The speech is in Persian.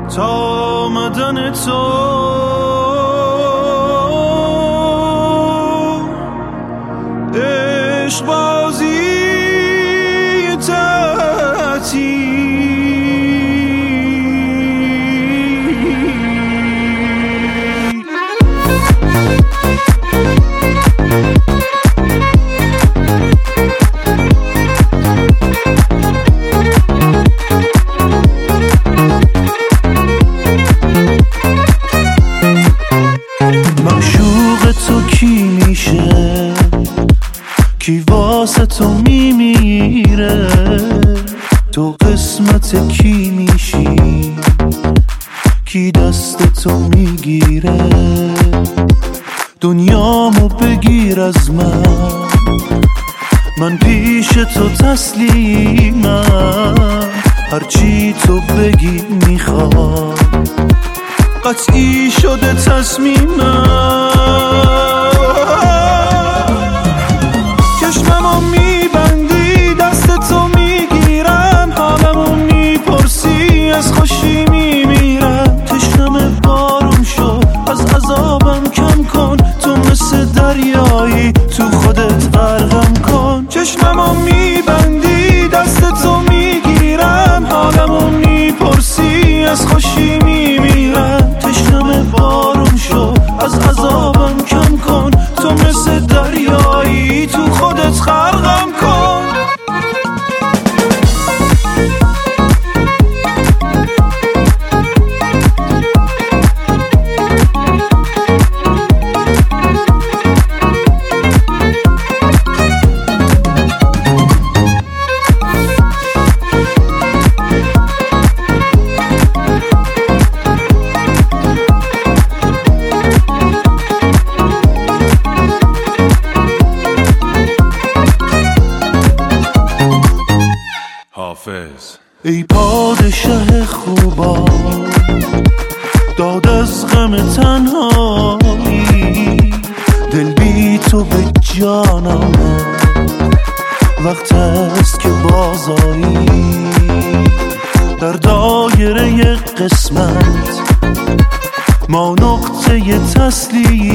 تا آمدن تو عشق بازی معشوق تو کی میشه، کی واسه تو میمیره، تو قسمت کی میشی، کی دست تو میگیره، دنیامو بگیر از من پیش تو تسلیمم، هرچی تو بگی میخوام، قطعی شده تصمیمم. چشممو میبندی دست تو میگیرم، حالمو میپرسی از خوشی میمیرم، تشنم بارون شو از عذابم کم کن، تو مثل دریایی تو خودت غرقم کن. چشممو میبندی دست تو میگیرم، حالمو میپرسی از خوشی میمیرم، تشنم بارون شو از عذابم کم کن، تو مثل دریایی تو خودت غرقم کن. ای پادشه خوبا داد از غم تنهایی، دل بی تو به جانم وقت است که بازایی، در دایره قسمت ما نقطه تسلیم